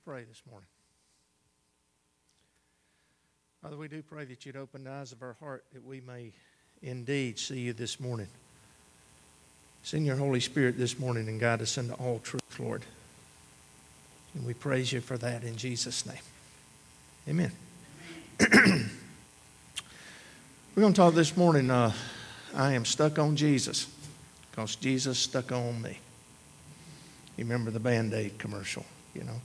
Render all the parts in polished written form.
pray this morning. Father, we do pray that you'd open the eyes of our heart that we may indeed see you this morning. Send your Holy Spirit this morning and guide us into all truth, Lord. And we praise you for that in Jesus' name. Amen. We're going to talk this morning, I am stuck on Jesus because Jesus stuck on me. You remember the Band-Aid commercial, you know.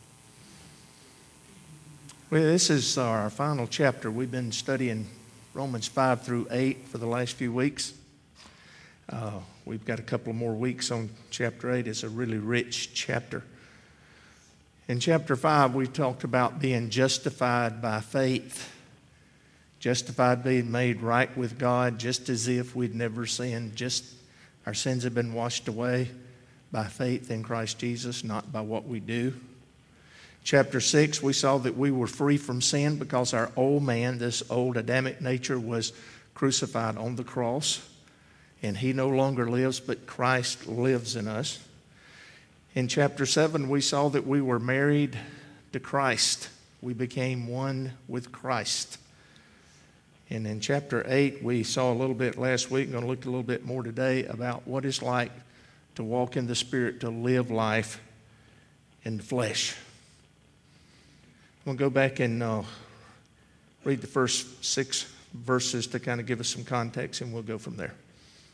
Well, this is our final chapter. We've been studying Romans 5 through 8 for the last few weeks. We've got a couple more weeks on chapter 8. It's a really rich chapter. In chapter 5, we talked about being justified by faith. Justified, being made right with God, just as if we'd never sinned. Just our sins have been washed away by faith in Christ Jesus, not by what we do. Chapter 6, we saw that we were free from sin because our old man, this old Adamic nature, was crucified on the cross. And he no longer lives, but Christ lives in us. In chapter 7, we saw that we were married to Christ. We became one with Christ. And in chapter 8, we saw a little bit last week. I'm going to look a little bit more today about what it's like to walk in the Spirit, to live life in the flesh. We'll go back and read the first 6 verses to kind of give us some context, and we'll go from there.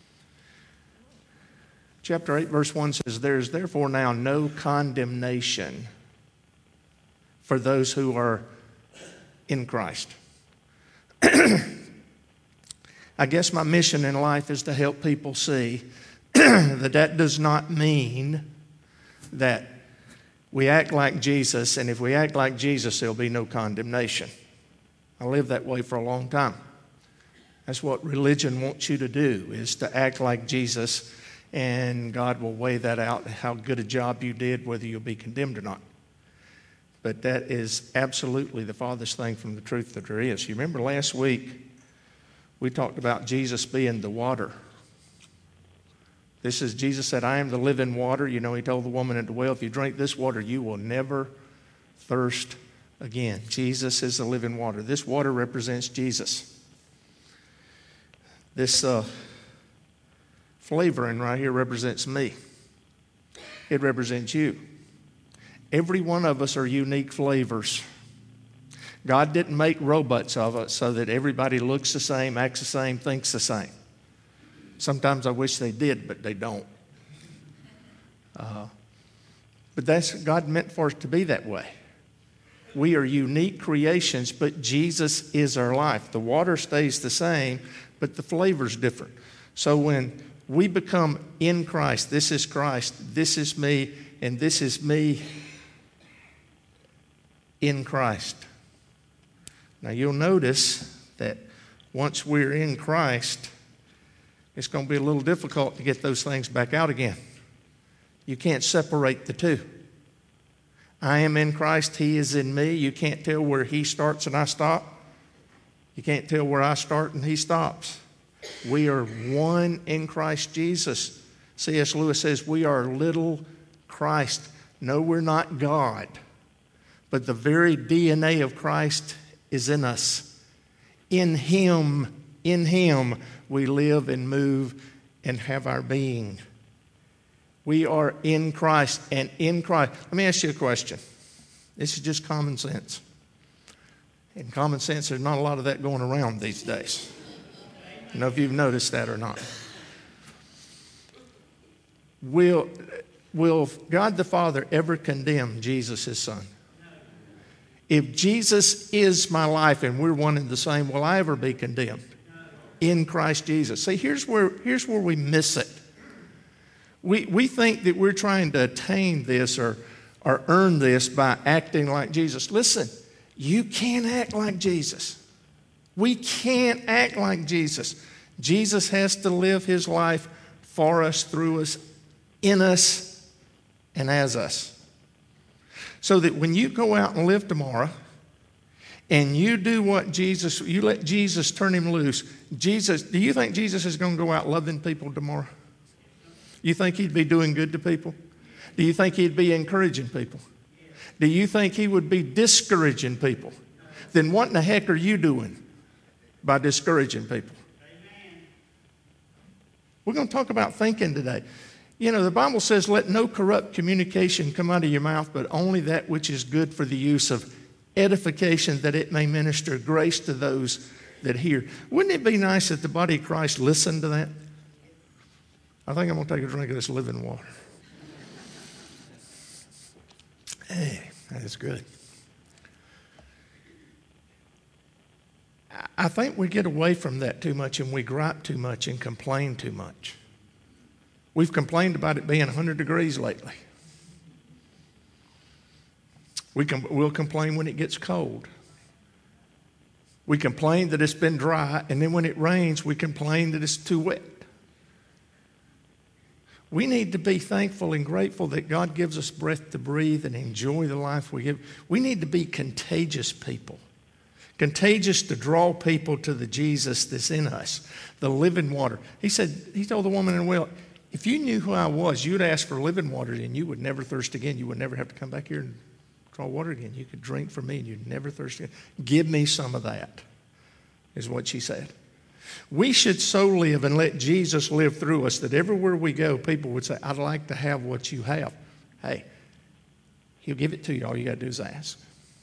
Chapter 8, verse 1 says, "There is therefore now no condemnation for those who are in Christ." I guess my mission in life is to help people see that does not mean that we act like Jesus, and if we act like Jesus, there'll be no condemnation. I lived that way for a long time. That's what religion wants you to do, is to act like Jesus, and God will weigh that out, how good a job you did, whether you'll be condemned or not. But that is absolutely the farthest thing from the truth that there is. You remember last week, we talked about Jesus being the water. This is, Jesus said, "I am the living water." You know, he told the woman at the well, if you drink this water, you will never thirst again. Jesus is the living water. This water represents Jesus. This flavoring right here represents me. It represents you. Every one of us are unique flavors. God didn't make robots of us so that everybody looks the same, acts the same, thinks the same. Sometimes I wish they did, but they don't. But that's God meant for us to be that way. We are unique creations, but Jesus is our life. The water stays the same, but the flavor's different. So when we become in Christ, this is Christ, this is me, and this is me in Christ. Now you'll notice that once we're in Christ, it's going to be a little difficult to get those things back out again. You can't separate the two. I am in Christ, he is in me. You can't tell where he starts and I stop. You can't tell where I start and he stops. We are one in Christ Jesus. C.S. Lewis says we are little Christ. No, we're not God. But the very DNA of Christ is in us. In him, we live and move and have our being. We are in Christ, and in Christ. Let me ask you a question. This is just common sense. In common sense, there's not a lot of that going around these days. I don't know if you've noticed that or not. Will God the Father ever condemn Jesus, his Son? If Jesus is my life and we're one and the same, will I ever be condemned? In Christ Jesus. See, here's where we miss it. We think that we're trying to attain this or earn this by acting like Jesus. Listen, you can't act like Jesus. We can't act like Jesus. Jesus has to live his life for us, through us, in us, and as us. So that when you go out and live tomorrow and you do what Jesus, you let Jesus turn him loose. Jesus, do you think Jesus is going to go out loving people tomorrow? You think he'd be doing good to people? Do you think he'd be encouraging people? Do you think he would be discouraging people? Then what in the heck are you doing by discouraging people? We're going to talk about thinking today. You know, the Bible says, let no corrupt communication come out of your mouth, but only that which is good for the use of edification, that it may minister grace to those that hear. Wouldn't it be nice if the body of Christ listened to that? I think I'm going to take a drink of this living water. Hey, that's good. I think we get away from that too much, and we gripe too much and complain too much. We've complained about it being 100 degrees lately. We'll complain when it gets cold. We complain that it's been dry, and then when it rains, we complain that it's too wet. We need to be thankful and grateful that God gives us breath to breathe and enjoy the life we give. We need to be contagious people. Contagious to draw people to the Jesus that's in us, the living water. He told the woman in the well, if you knew who I was, you'd ask for living water and you would never thirst again. You would never have to come back here and draw water again. You could drink from me and you'd never thirst again. Give me some of that, is what she said. We should so live and let Jesus live through us that everywhere we go, people would say, I'd like to have what you have. Hey, he'll give it to you. All you got to do is ask.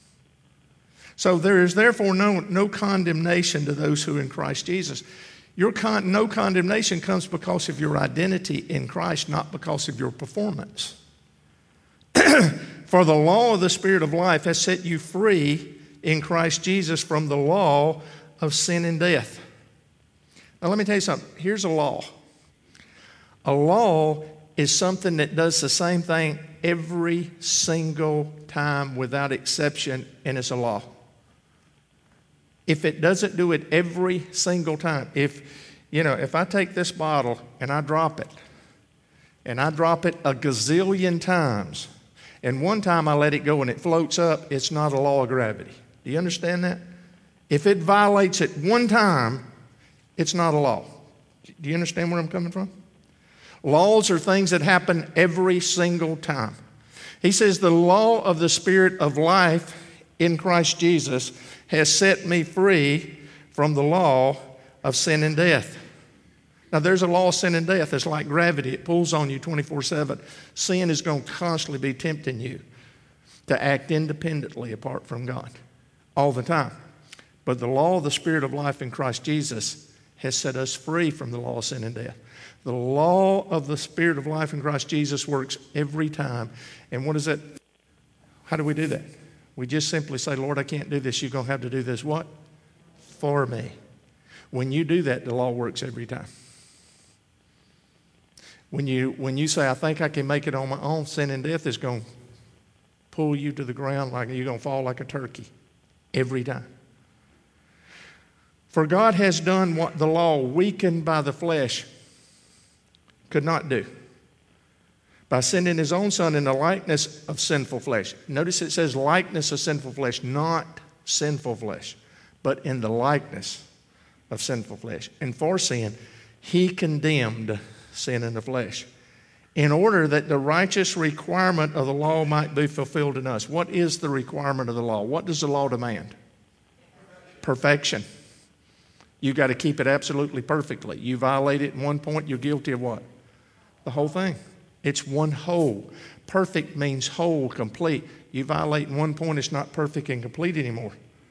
So there is therefore no condemnation to those who are in Christ Jesus. No condemnation comes because of your identity in Christ, not because of your performance. For the law of the Spirit of life has set you free in Christ Jesus from the law of sin and death. Now let me tell you something. Here's a law. A law is something that does the same thing every single time without exception, and it's a law. If it doesn't do it every single time, if I take this bottle and I drop it a gazillion times, and one time I let it go and it floats up, it's not a law of gravity. Do you understand that? If it violates it one time, it's not a law. Do you understand where I'm coming from? Laws are things that happen every single time. He says the law of the Spirit of life in Christ Jesus has set me free from the law of sin and death. Now, there's a law of sin and death. It's like gravity. It pulls on you 24/7. Sin is going to constantly be tempting you to act independently apart from God all the time. But the law of the Spirit of life in Christ Jesus has set us free from the law of sin and death. The law of the Spirit of life in Christ Jesus works every time. And what is it? How do we do that? We just simply say, Lord, I can't do this. You're going to have to do this what? For me. When you do that, the law works every time. When you say, I think I can make it on my own, sin and death is going to pull you to the ground like you're going to fall like a turkey every time. For God has done what the law, weakened by the flesh, could not do, by sending his own Son in the likeness of sinful flesh. Notice it says likeness of sinful flesh, not sinful flesh, but in the likeness of sinful flesh. And for sin, he condemned sin in the flesh, in order that the righteous requirement of the law might be fulfilled in us. What is the requirement of the law? What does the law demand? Perfection. You've got to keep it absolutely perfectly. You violate it in one point, you're guilty of what? The whole thing. It's one whole. Perfect means whole, complete. You violate in one point, it's not perfect and complete anymore.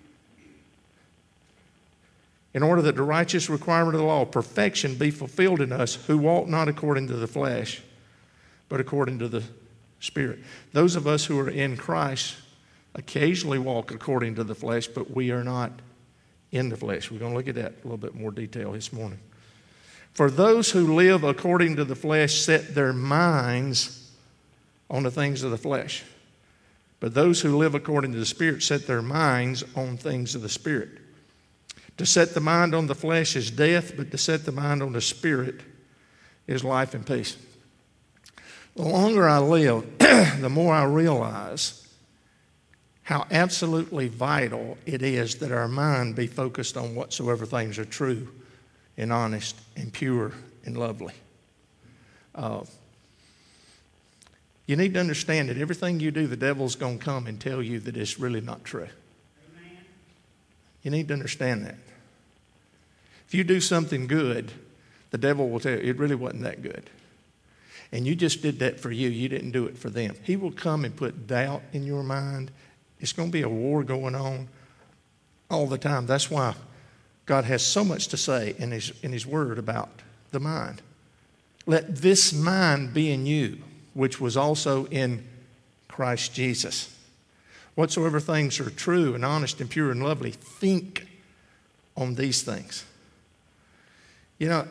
In order that the righteous requirement of the law, perfection, be fulfilled in us who walk not according to the flesh, but according to the Spirit. Those of us who are in Christ occasionally walk according to the flesh, but we are not in the flesh. We're going to look at that in a little bit more detail this morning. For those who live according to the flesh set their minds on the things of the flesh. But those who live according to the Spirit set their minds on things of the Spirit. To set the mind on the flesh is death, but to set the mind on the Spirit is life and peace. The longer I live, the more I realize how absolutely vital it is that our mind be focused on whatsoever things are true and honest and pure and lovely. You need to understand that everything you do, the devil's going to come and tell you that it's really not true. Amen. You need to understand that. If you do something good, the devil will tell you it really wasn't that good. And you just did that for you. You didn't do it for them. He will come and put doubt in your mind. It's going to be a war going on all the time. That's why God has so much to say in His Word about the mind. Let this mind be in you, which was also in Christ Jesus. Whatsoever things are true and honest and pure and lovely, think on these things. You know,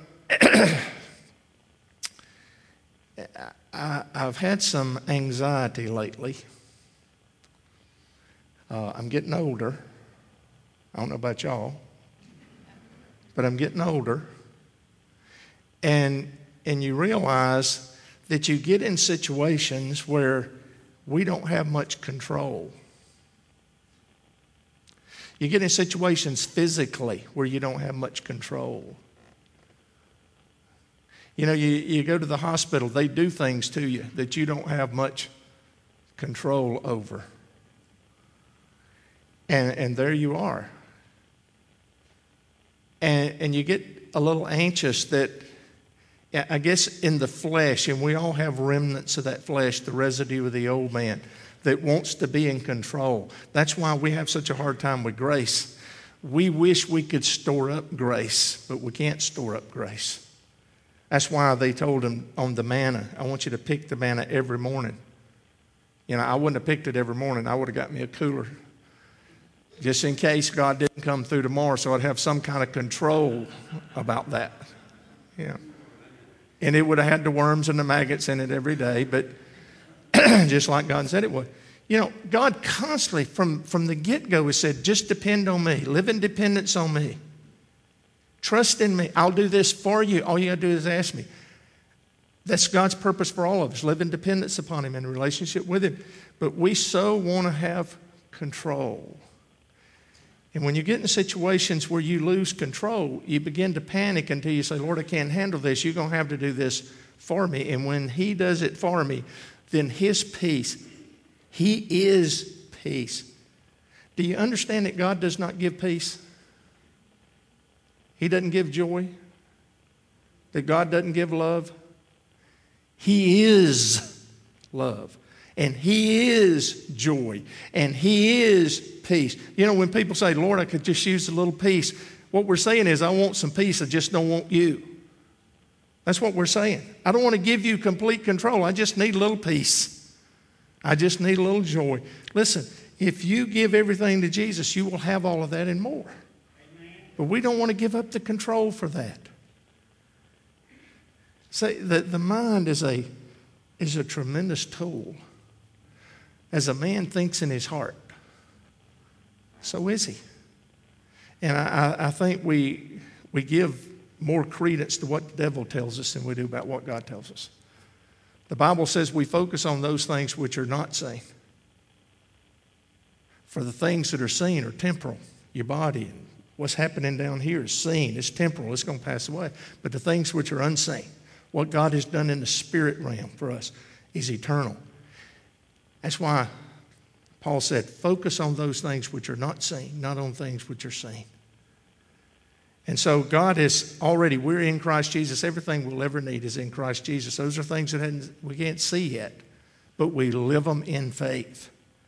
I've had some anxiety lately. I'm getting older. I don't know about y'all, but I'm getting older. And you realize that you get in situations where we don't have much control. You get in situations physically where you don't have much control. You know, you go to the hospital, they do things to you that you don't have much control over. And there you are. And you get a little anxious that, I guess, in the flesh, and we all have remnants of that flesh, the residue of the old man, that wants to be in control. That's why we have such a hard time with grace. We wish we could store up grace, but we can't store up grace. That's why they told him on the manna, I want you to pick the manna every morning. You know, I wouldn't have picked it every morning. I would have got me a cooler just in case God didn't come through tomorrow, so I'd have some kind of control about that. Yeah. And it would have had the worms and the maggots in it every day, but just like God said it would. You know, God constantly, from the get-go, has said, just depend on me. Live in dependence on me. Trust in me. I'll do this for you. All you got to do is ask me. That's God's purpose for all of us. Live in dependence upon Him, in a relationship with Him. But we so want to have control. And when you get in situations where you lose control, you begin to panic until you say, Lord, I can't handle this. You're going to have to do this for me. And when He does it for me, then His peace, He is peace. Do you understand that God does not give peace? He doesn't give joy? That God doesn't give love? He is love. And He is joy. And He is peace. You know, when people say, Lord, I could just use a little peace, what we're saying is, I want some peace, I just don't want you. That's what we're saying. I don't want to give you complete control. I just need a little peace. I just need a little joy. Listen, if you give everything to Jesus, you will have all of that and more. Amen. But we don't want to give up the control for that. Say the mind is a tremendous tool. As a man thinks in his heart, so is he. And I think we give more credence to what the devil tells us than we do about what God tells us. The Bible says we focus on those things which are not seen. For the things that are seen are temporal. Your body and what's happening down here is seen. It's temporal. It's going to pass away. But the things which are unseen, what God has done in the spirit realm for us, is eternal. That's why Paul said, focus on those things which are not seen, not on things which are seen. And so God is already, we're in Christ Jesus. Everything we'll ever need is in Christ Jesus. Those are things that we can't see yet, but we live them in faith.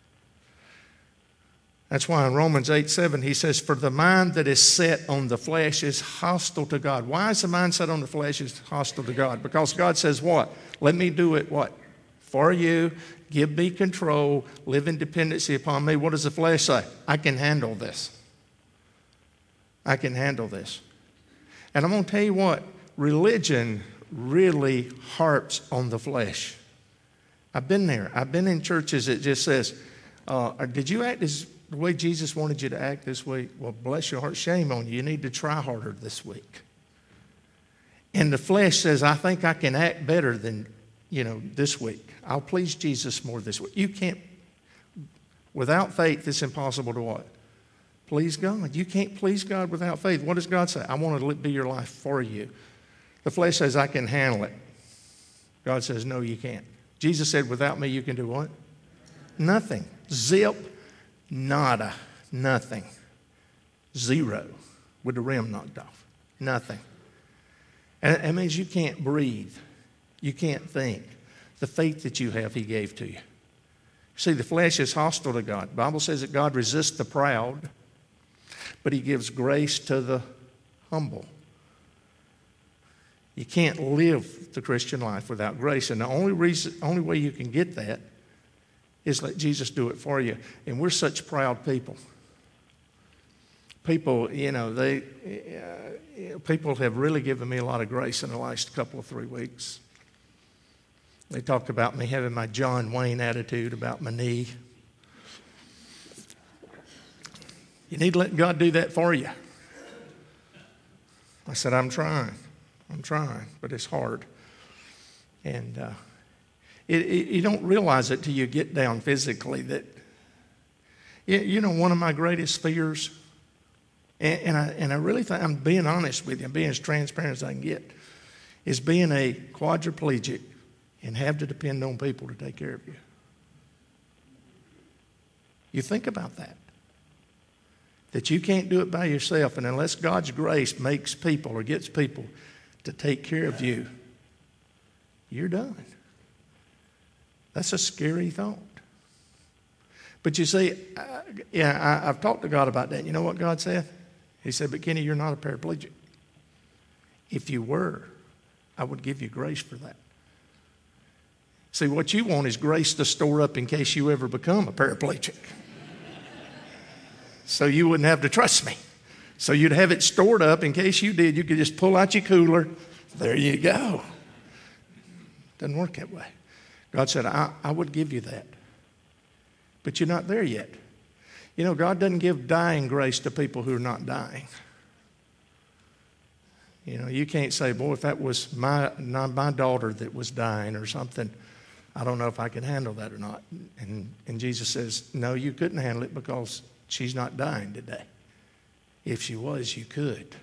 That's why in Romans 8:7 he says, for the mind that is set on the flesh is hostile to God. Why is the mind set on the flesh is hostile to God? Because God says what? Let me do it what? For you, give me control, live in dependency upon me. What does the flesh say? I can handle this. I can handle this. And I'm going to tell you what, religion really harps on the flesh. I've been there. I've been in churches that just says, did you act as the way Jesus wanted you to act this week? Well, bless your heart, shame on you. You need to try harder this week. And the flesh says, I think I can act better than, this week. I'll please Jesus more this week. You can't, without faith, it's impossible to what? Please God. You can't please God without faith. What does God say? I want to be your life for you. The flesh says, I can handle it. God says, no, you can't. Jesus said, without me, you can do what? Nothing. Zip, nada, nothing. Zero, with the rim knocked off. Nothing. And it means you can't breathe. You can't think. The faith that you have, He gave to you. See, the flesh is hostile to God. The Bible says that God resists the proud, but He gives grace to the humble. You can't live the Christian life without grace. And the only way you can get that is let Jesus do it for you. And we're such proud people. People, people have really given me a lot of grace in the last couple of 3 weeks. They talked about me having my John Wayne attitude about my knee. You need to let God do that for you. I said, I'm trying, but it's hard. And you don't realize it till you get down physically that, one of my greatest fears, and I really think, I'm being honest with you, I'm being as transparent as I can get, is being a quadriplegic and have to depend on people to take care of you. You think about that. That you can't do it by yourself, and unless God's grace makes people or gets people to take care of you, you're done. That's a scary thought. But you see, I've talked to God about that. You know what God said? He said, but Kenny, you're not a paraplegic. If you were, I would give you grace for that. See, what you want is grace to store up in case you ever become a paraplegic. So you wouldn't have to trust me. So you'd have it stored up in case you did. You could just pull out your cooler. There you go. Doesn't work that way. God said, I would give you that. But you're not there yet. God doesn't give dying grace to people who are not dying. You can't say, boy, if that was my daughter that was dying or something, I don't know if I can handle that or not. And Jesus says, no, you couldn't handle it because she's not dying today. If she was, you could.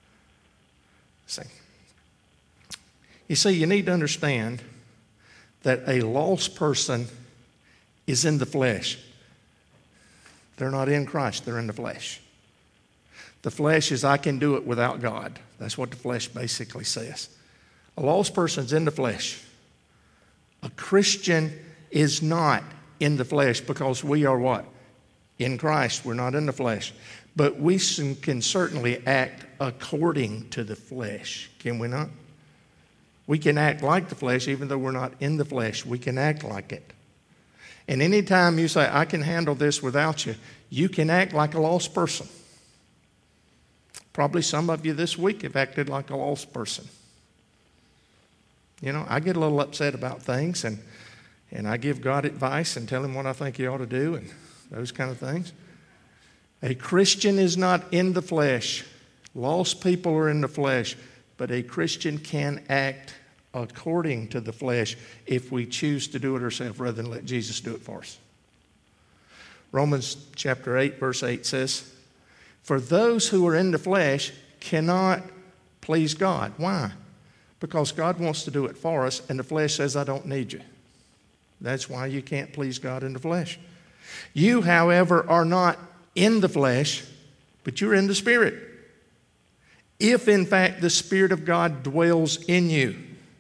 You see, you need to understand that a lost person is in the flesh. They're not in Christ, they're in the flesh. The flesh is, I can do it without God. That's what the flesh basically says. A lost person's in the flesh. A Christian is not in the flesh because we are what? In Christ. We're not in the flesh. But we can certainly act according to the flesh. Can we not? We can act like the flesh even though we're not in the flesh. We can act like it. And anytime you say, I can handle this without you, you can act like a lost person. Probably some of you this week have acted like a lost person. I get a little upset about things, and I give God advice and tell Him what I think He ought to do and those kind of things. A Christian is not in the flesh. Lost people are in the flesh, but a Christian can act according to the flesh if we choose to do it ourselves rather than let Jesus do it for us. Romans chapter 8, verse 8 says, for those who are in the flesh cannot please God. Why? Because God wants to do it for us, and the flesh says, I don't need you. That's why you can't please God in the flesh. You, however, are not in the flesh, but you're in the Spirit. If, in fact, the Spirit of God dwells in you.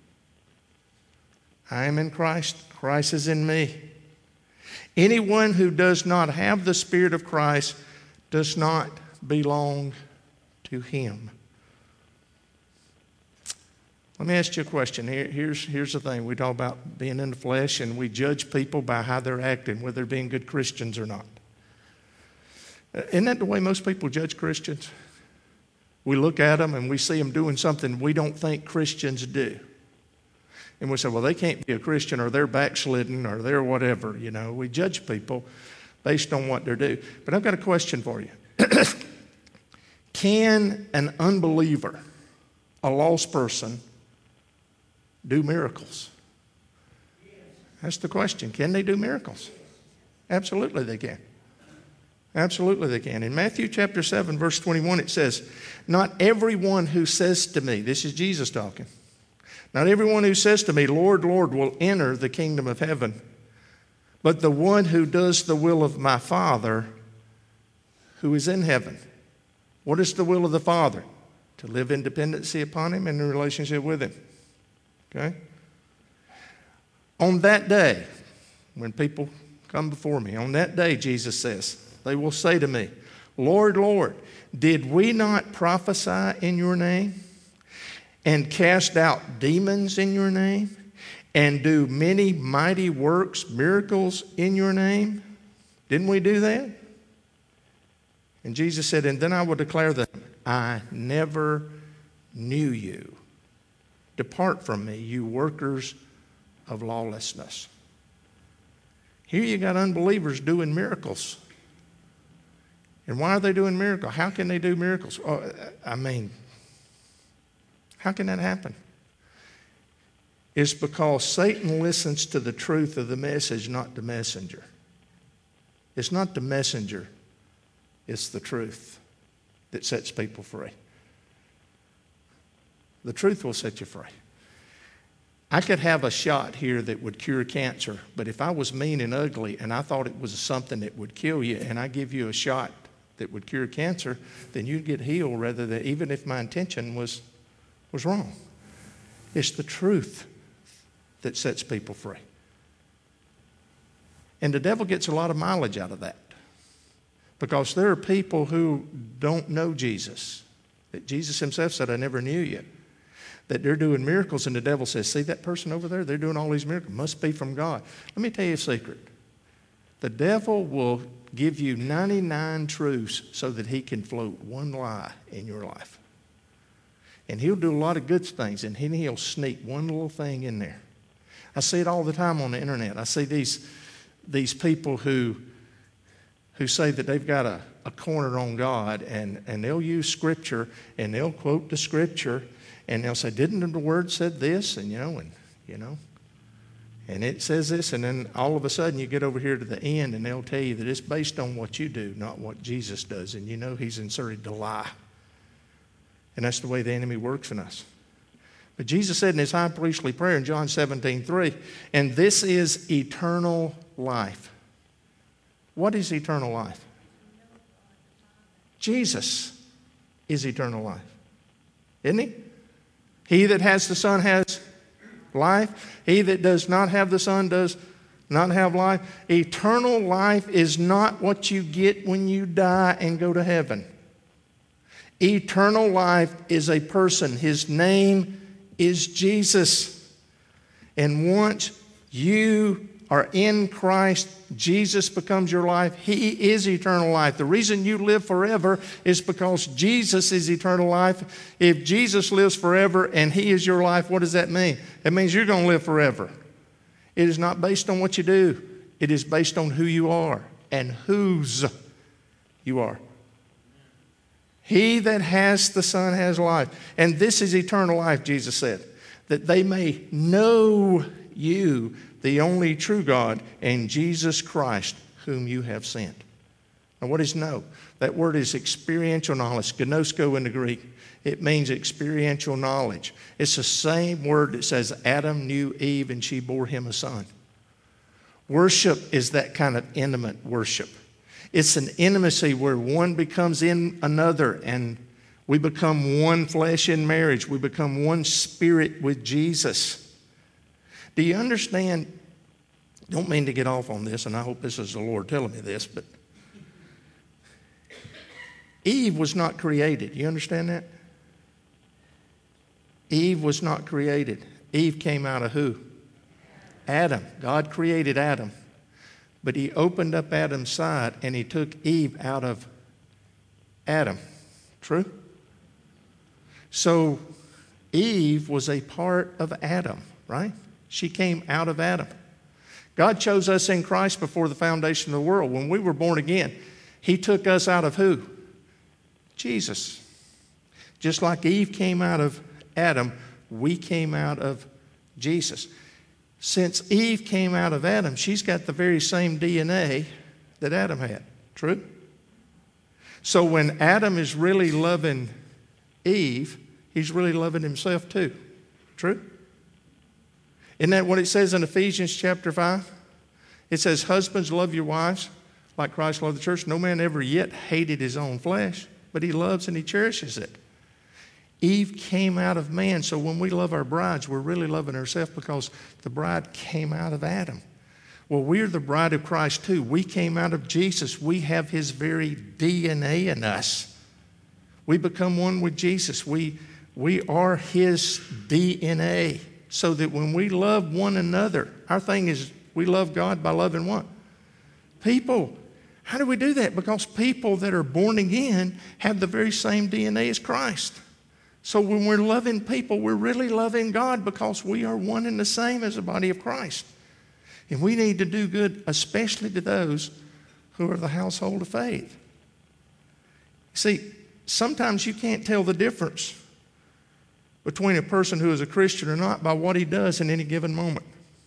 I am in Christ. Christ is in me. Anyone who does not have the Spirit of Christ does not belong to Him. Let me ask you a question. Here's the thing. We talk about being in the flesh, and we judge people by how they're acting, whether they're being good Christians or not. Isn't that the way most people judge Christians? We look at them and we see them doing something we don't think Christians do. And we say, well, they can't be a Christian, or they're backslidden, or they're whatever. We judge people based on what they do. But I've got a question for you. Can an unbeliever, a lost person, do miracles? That's the question. Can they do miracles? Absolutely they can. Absolutely they can. In Matthew chapter 7, verse 21, it says, not everyone who says to me, this is Jesus talking, Not everyone who says to me, Lord, Lord, will enter the kingdom of heaven, but the one who does the will of my Father who is in heaven. What is the will of the Father? To live in dependency upon Him and in relationship with Him. Okay? On that day, when people come before me, on that day, Jesus says, they will say to me, Lord, Lord, did we not prophesy in your name and cast out demons in your name and do many mighty works, miracles in your name? Didn't we do that? And Jesus said, and then I will declare them, I never knew you. Depart from me, you workers of lawlessness. Here you got unbelievers doing miracles. And why are they doing miracles? How can they do miracles? How can that happen? It's because Satan listens to the truth of the message, not the messenger. It's not the messenger, it's the truth that sets people free. The truth will set you free. I could have a shot here that would cure cancer, but if I was mean and ugly and I thought it was something that would kill you and I give you a shot that would cure cancer, then you'd get healed rather than, even if my intention was wrong. It's the truth that sets people free. And the devil gets a lot of mileage out of that because there are people who don't know Jesus. That Jesus himself said, I never knew you. That they're doing miracles and the devil says, see that person over there? They're doing all these miracles. Must be from God. Let me tell you a secret. The devil will give you 99 truths so that he can float one lie in your life. And he'll do a lot of good things, and he'll sneak one little thing in there. I see it all the time on the internet. I see these people who say that they've got a corner on God, and they'll use Scripture, and they'll quote the Scripture, and they'll say, didn't the Word said this? And and it says this, and then all of a sudden you get over here to the end, and they'll tell you that it's based on what you do, not what Jesus does. And he's inserted the lie. And that's the way the enemy works in us. But Jesus said in his high priestly prayer in John 17:3, and this is eternal life. What is eternal life? Jesus is eternal life. Isn't he? He that has the Son has life. He that does not have the Son does not have life. Eternal life is not what you get when you die and go to heaven. Eternal life is a person. His name is Jesus. And once you are in Christ, Jesus becomes your life. He is eternal life. The reason you live forever is because Jesus is eternal life. If Jesus lives forever and He is your life, what does that mean? It means you're going to live forever. It is not based on what you do. It is based on who you are and whose you are. He that has the Son has life. And this is eternal life, Jesus said, that they may know you, the only true God, and Jesus Christ, whom you have sent. Now, what is know? That word is experiential knowledge, gnosko in the Greek. It means experiential knowledge. It's the same word that says Adam knew Eve and she bore him a son. Worship is that kind of intimate worship. It's an intimacy where one becomes in another and we become one flesh in marriage. We become one spirit with Jesus. Do you understand? Don't mean to get off on this, and I hope this is the Lord telling me this, but Eve was not created. You understand that? Eve was not created. Eve came out of who? Adam. God created Adam. But He opened up Adam's side and He took Eve out of Adam. True? So Eve was a part of Adam, right? She came out of Adam. God chose us in Christ before the foundation of the world. When we were born again, He took us out of who? Jesus. Just like Eve came out of Adam, we came out of Jesus. Since Eve came out of Adam, she's got the very same DNA that Adam had. True? So when Adam is really loving Eve, he's really loving himself too. True? Isn't that what it says in Ephesians chapter 5? It says, husbands, love your wives like Christ loved the church. No man ever yet hated his own flesh, but he loves and he cherishes it. Eve came out of man, so when we love our brides, we're really loving ourselves because the bride came out of Adam. Well, we're the bride of Christ too. We came out of Jesus. We have his very DNA in us. We become one with Jesus. We are his DNA, so that when we love one another, our thing is we love God by loving what? People. How do we do that? Because people that are born again have the very same DNA as Christ. So when we're loving people, we're really loving God because we are one and the same as the body of Christ. And we need to do good, especially to those who are the household of faith. See, sometimes you can't tell the difference between a person who is a Christian or not by what he does in any given moment.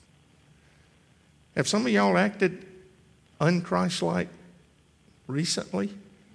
Have some of y'all acted un-Christ-like recently?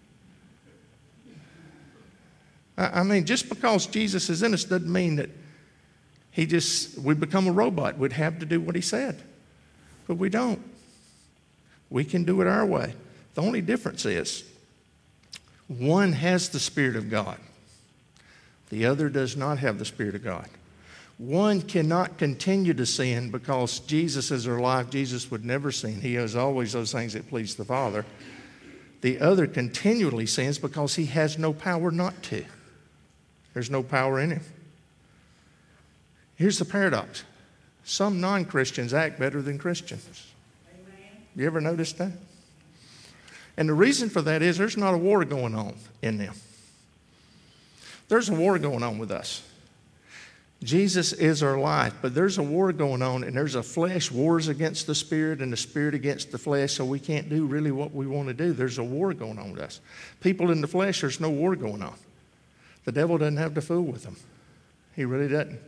I mean, just because Jesus is in us doesn't mean that we become a robot. We'd have to do what he said. But we don't. We can do it our way. The only difference is one has the Spirit of God. The other does not have the Spirit of God. One cannot continue to sin because Jesus is our life. Jesus would never sin. He has always those things that please the Father. The other continually sins because he has no power not to. There's no power in him. Here's the paradox. Some non-Christians act better than Christians. Amen. You ever noticed that? And the reason for that is there's not a war going on in them. There's a war going on with us. Jesus is our life, but there's a war going on, and there's a flesh wars against the spirit and the spirit against the flesh, so we can't do really what we want to do. There's a war going on with us. People in the flesh, there's no war going on. The devil doesn't have to fool with them. He really doesn't.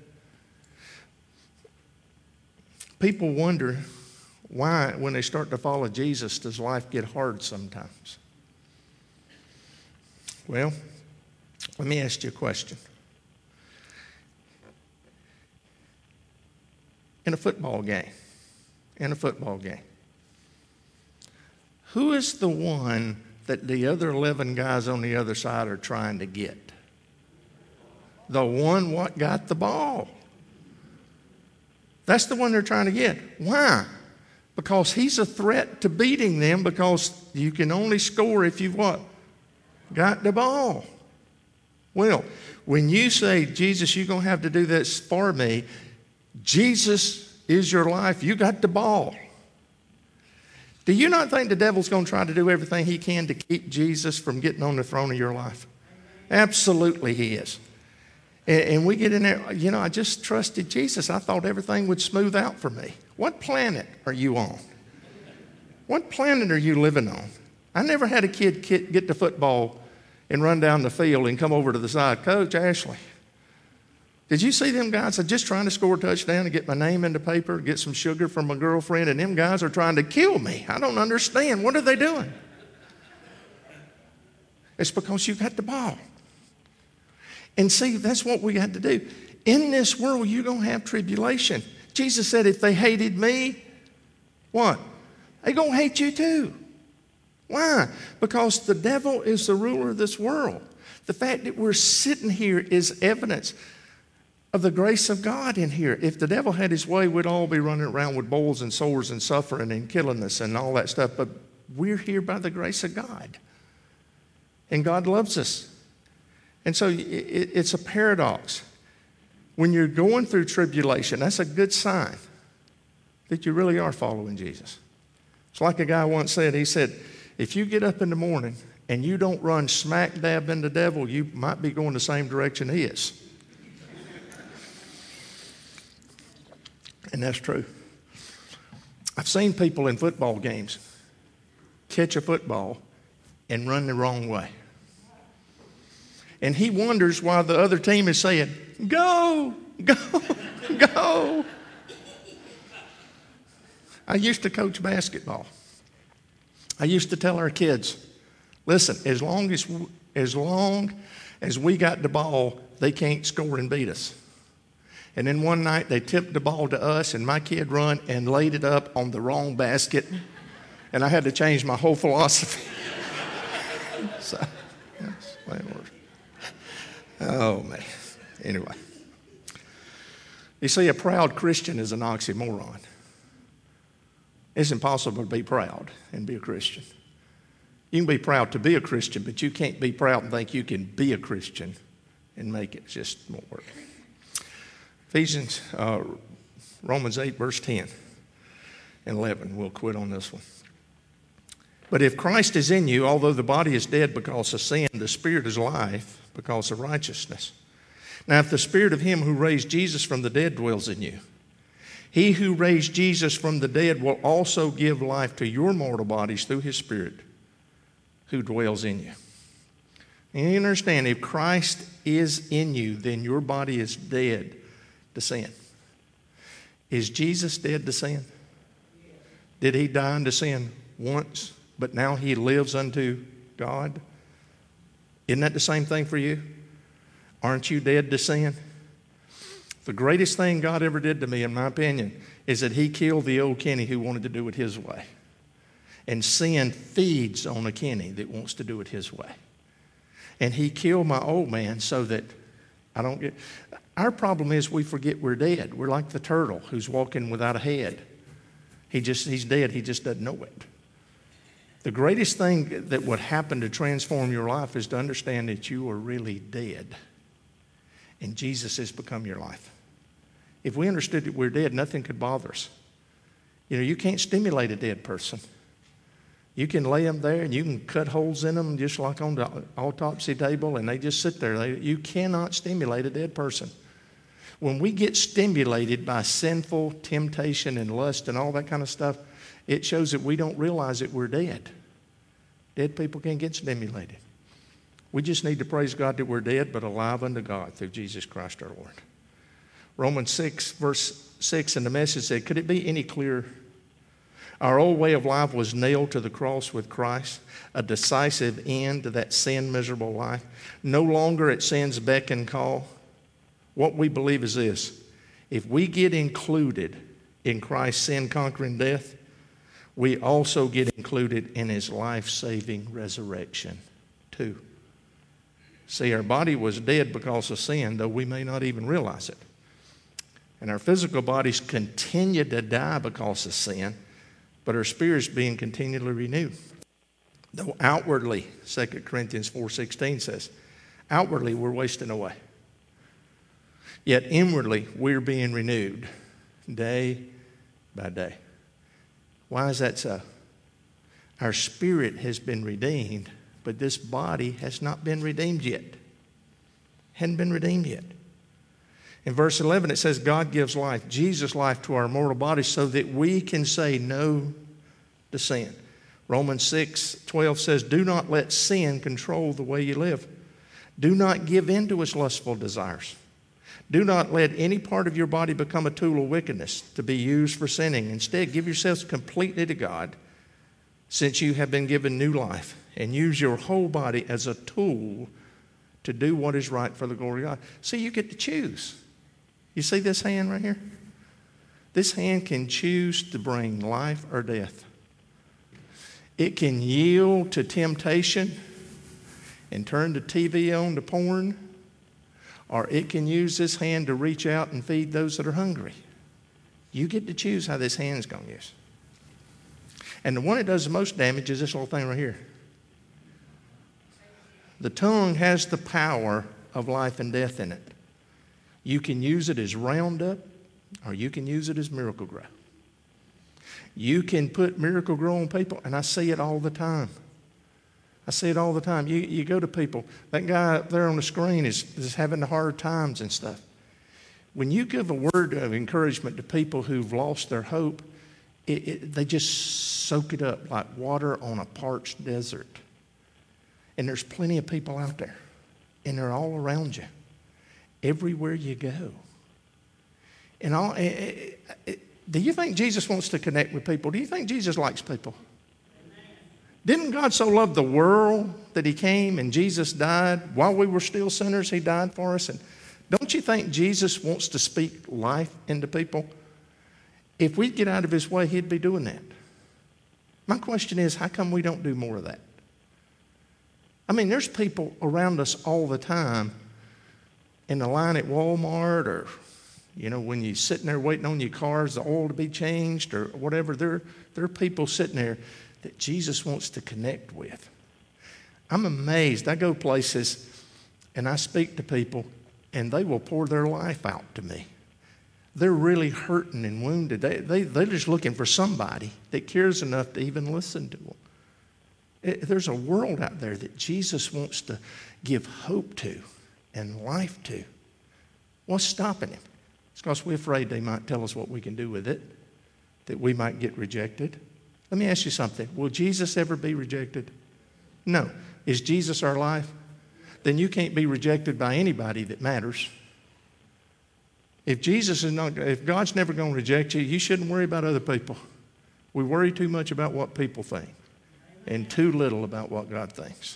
People wonder why, when they start to follow Jesus, does life get hard sometimes? Well, let me ask you a question. In a football game, who is the one that the other 11 guys on the other side are trying to get? The one what got the ball. That's the one they're trying to get. Why? Because he's a threat to beating them, because you can only score if you've what? Got the ball. Well, when you say, Jesus, you're going to have to do this for me, Jesus is your life, you got the ball. Do you not think the devil's going to try to do everything he can to keep Jesus from getting on the throne of your life? Absolutely he is. And we get in there, I just trusted Jesus. I thought everything would smooth out for me. What planet are you on? What planet are you living on? I never had a kid get the football and run down the field and come over to the side. Coach Ashley, did you see them guys? I'm just trying to score a touchdown and get my name in the paper, get some sugar from my girlfriend, and them guys are trying to kill me. I don't understand. What are they doing? It's because you got the ball. And see, that's what we got to do. In this world, you're going to have tribulation. Jesus said, if they hated me, what? They're going to hate you too. Why? Because the devil is the ruler of this world. The fact that we're sitting here is evidence of the grace of God in here. If the devil had his way, we'd all be running around with boils and sores and suffering and killing us and all that stuff. But we're here by the grace of God. And God loves us. And so it's a paradox. When you're going through tribulation, that's a good sign that you really are following Jesus. It's like a guy once said, he said, if you get up in the morning and you don't run smack dab in the devil, you might be going the same direction he is. And that's true. I've seen people in football games catch a football and run the wrong way. And he wonders why the other team is saying, go, go, go. I used to coach basketball. I used to tell our kids, listen, as long as we got the ball, they can't score and beat us. And then one night they tipped the ball to us, and my kid run and laid it up on the wrong basket. And I had to change my whole philosophy. So, that's the way it works. Oh, man. Anyway. You see, a proud Christian is an oxymoron. It's impossible to be proud and be a Christian. You can be proud to be a Christian, but you can't be proud and think you can be a Christian and make it. It just won't work. Romans 8, verse 10 and 11. We'll quit on this one. But if Christ is in you, although the body is dead because of sin, the spirit is life because of righteousness. Now, if the spirit of him who raised Jesus from the dead dwells in you, he who raised Jesus from the dead will also give life to your mortal bodies through his spirit who dwells in you. And you understand, if Christ is in you, then your body is dead to sin. Is Jesus dead to sin? Did he die unto sin once, but now he lives unto God? Isn't that the same thing for you? Aren't you dead to sin? The greatest thing God ever did to me, in my opinion, is that he killed the old Kenny who wanted to do it his way. And sin feeds on a Kenny that wants to do it his way. And he killed my old man so that I don't get... Our problem is we forget we're dead. We're like the turtle who's walking without a head. He's dead. He just doesn't know it. The greatest thing that would happen to transform your life is to understand that you are really dead. And Jesus has become your life. If we understood that we're dead, nothing could bother us. You know, you can't stimulate a dead person. You can lay them there and you can cut holes in them just like on the autopsy table and they just sit there. You cannot stimulate a dead person. When we get stimulated by sinful temptation and lust and all that kind of stuff, it shows that we don't realize that we're dead. Dead people can't get stimulated. We just need to praise God that we're dead but alive unto God through Jesus Christ our Lord. Romans 6, verse 6 in the Message said, could it be any clearer? Our old way of life was nailed to the cross with Christ, a decisive end to that sin-miserable life. No longer at sin's beck and call. What we believe is this. If we get included in Christ's sin-conquering death, we also get included in his life-saving resurrection too. See, our body was dead because of sin, though we may not even realize it. And our physical bodies continue to die because of sin, but our spirit's being continually renewed. Though outwardly, 2 Corinthians 4:16 says, outwardly we're wasting away. Yet inwardly we're being renewed day by day. Why is that so? Our spirit has been redeemed, but this body has not been redeemed yet. Hadn't been redeemed yet. In verse 11 it says, God gives life, Jesus life to our mortal bodies so that we can say no to sin. Romans 6:12 says, do not let sin control the way you live. Do not give in to its lustful desires. Do not let any part of your body become a tool of wickedness to be used for sinning. Instead, give yourselves completely to God since you have been given new life, and use your whole body as a tool to do what is right for the glory of God. See, you get to choose. You see this hand right here? This hand can choose to bring life or death. It can yield to temptation and turn the TV on to porn, or it can use this hand to reach out and feed those that are hungry. You get to choose how this hand's going to use. And the one that does the most damage is this little thing right here. The tongue has the power of life and death in it. You can use it as Roundup, or you can use it as Miracle-Gro. You can put Miracle-Gro on people, and I see it all the time. I see it all the time. You go to people, that guy up there on the screen is having the hard times and stuff. When you give a word of encouragement to people who've lost their hope, they just soak it up like water on a parched desert. And there's plenty of people out there, and they're all around you, everywhere you go. And do you think Jesus wants to connect with people? Do you think Jesus likes people? Didn't God so love the world that he came and Jesus died? While we were still sinners, he died for us. And Don't you think Jesus wants to speak life into people? If we'd get out of his way, he'd be doing that. My question is, how come we don't do more of that? I mean, there's people around us all the time in the line at Walmart, or, when you're sitting there waiting on your cars, the oil to be changed or whatever. There are people sitting there that Jesus wants to connect with. I'm amazed. I go places and I speak to people and they will pour their life out to me. They're really hurting and wounded. They're just looking for somebody that cares enough to even listen to them. There's a world out there that Jesus wants to give hope to and life to. What's stopping him? It's because we're afraid they might tell us what we can do with it, that we might get rejected. Let me ask you something. Will Jesus ever be rejected? No. Is Jesus our life? Then you can't be rejected by anybody that matters. If God's never going to reject you, you shouldn't worry about other people. We worry too much about what people think and too little about what God thinks.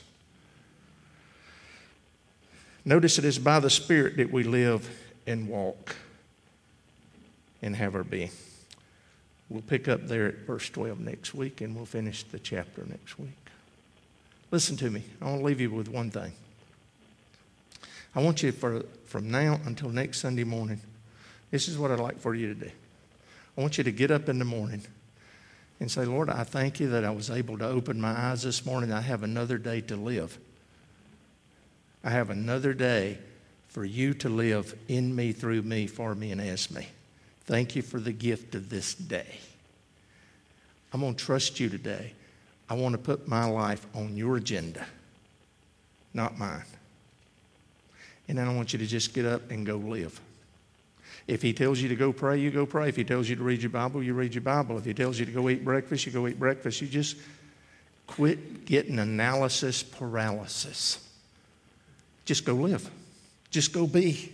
Notice it is by the Spirit that we live and walk and have our being. We'll pick up there at verse 12 next week, and we'll finish the chapter next week. Listen to me. I want to leave you with one thing. I want you from now until next Sunday morning, this is what I'd like for you to do. I want you to get up in the morning and say, Lord, I thank you that I was able to open my eyes this morning. I have another day to live. I have another day for you to live in me, through me, for me, and as me. Thank you for the gift of this day. I'm going to trust you today. I want to put my life on your agenda, not mine. And then I want you to just get up and go live. If he tells you to go pray, you go pray. If he tells you to read your Bible, you read your Bible. If he tells you to go eat breakfast, you go eat breakfast. You just quit getting analysis paralysis. Just go live. Just go be.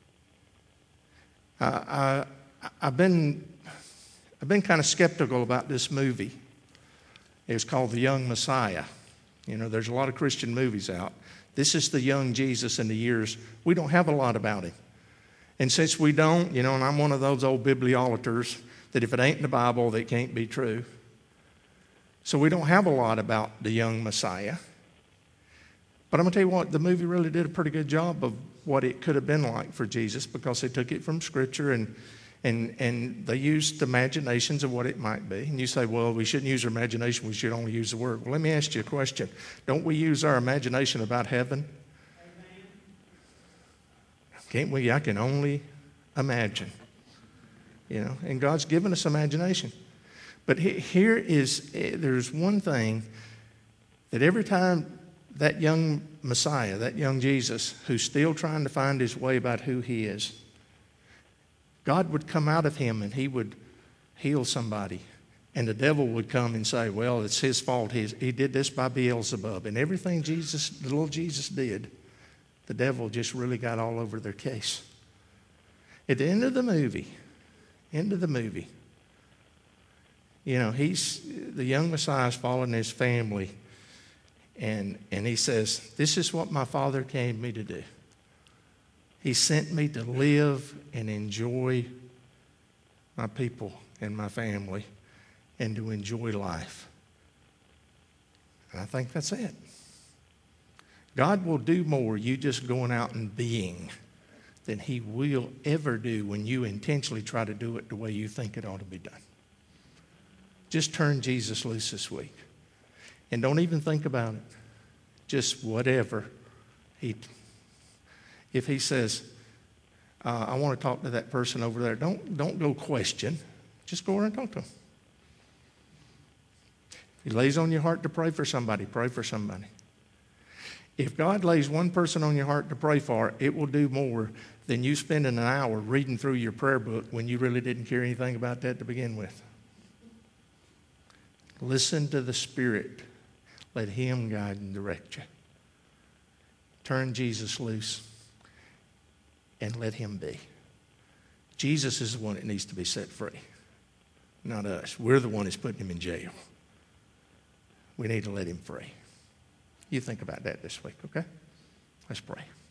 I've been kind of skeptical about this movie. It's called The Young Messiah. There's a lot of Christian movies out. This is the young Jesus in the years. We don't have a lot about him. And since we don't, and I'm one of those old bibliolaters that if it ain't in the Bible, they can't be true. So we don't have a lot about the young Messiah. But I'm going to tell you what, the movie really did a pretty good job of what it could have been like for Jesus, because they took it from Scripture and they used imaginations of what it might be. And you say, well, we shouldn't use our imagination, we should only use the Word. Well, let me ask you a question. Don't we use our imagination about heaven? Amen. Can't we? I can only imagine. And God's given us imagination. But there's one thing that every time that young Messiah, that young Jesus, who's still trying to find his way about who he is, God would come out of him and he would heal somebody. And the devil would come and say, well, it's his fault. He did this by Beelzebub. And everything the little Jesus did, the devil just really got all over their case. At the end of the movie, the young Messiah's following his family. And he says, this is what my Father came me to do. He sent me to live and enjoy my people and my family and to enjoy life. And I think that's it. God will do more you just going out and being than he will ever do when you intentionally try to do it the way you think it ought to be done. Just turn Jesus loose this week. And don't even think about it. Just whatever. If he says, I want to talk to that person over there, don't go question. Just go over and talk to him. If he lays on your heart to pray for somebody, pray for somebody. If God lays one person on your heart to pray for, it will do more than you spending an hour reading through your prayer book when you really didn't care anything about that to begin with. Listen to the Spirit. Let him guide and direct you. Turn Jesus loose and let him be. Jesus is the one that needs to be set free, not us. We're the one that's putting him in jail. We need to let him free. You think about that this week, okay? Let's pray.